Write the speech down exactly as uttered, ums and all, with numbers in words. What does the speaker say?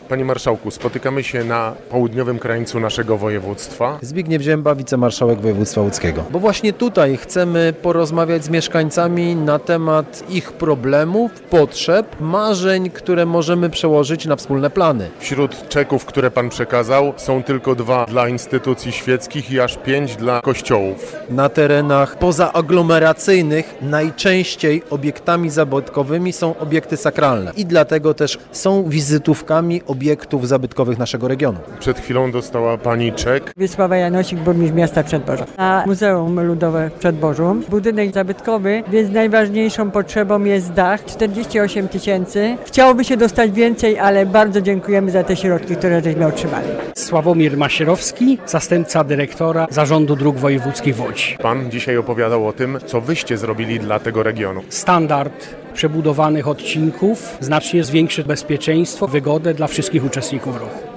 Panie marszałku, spotykamy się na południowym krańcu naszego województwa. Zbigniew Zięba, wicemarszałek województwa łódzkiego. Bo właśnie tutaj chcemy porozmawiać z mieszkańcami na temat ich problemów, potrzeb, marzeń, które możemy przełożyć na wspólne plany. Wśród czeków, które pan przekazał, są tylko dwa dla instytucji świeckich i aż pięć dla kościołów. Na terenach pozaaglomeracyjnych najczęściej obiektami zabytkowymi są obiekty sakralne i dlatego też są wizytówkami obiektów zabytkowych naszego regionu. Przed chwilą dostała pani czek. Wiesława Janosik, burmistrz miasta Przedborza. Na Muzeum Ludowe w Przedborzu. Budynek zabytkowy, więc najważniejszą potrzebą jest dach. czterdzieści osiem tysięcy. Chciałoby się dostać więcej, ale bardzo dziękujemy za te środki, które żeśmy otrzymali. Sławomir Masierowski, zastępca dyrektora Zarządu Dróg Wojewódzkich w Łodzi. Pan dzisiaj opowiadał o tym, co wyście zrobili dla tego regionu. Standard przebudowanych odcinków znacznie zwiększy bezpieczeństwo, wygodę dla wszystkich uczestników ruchu.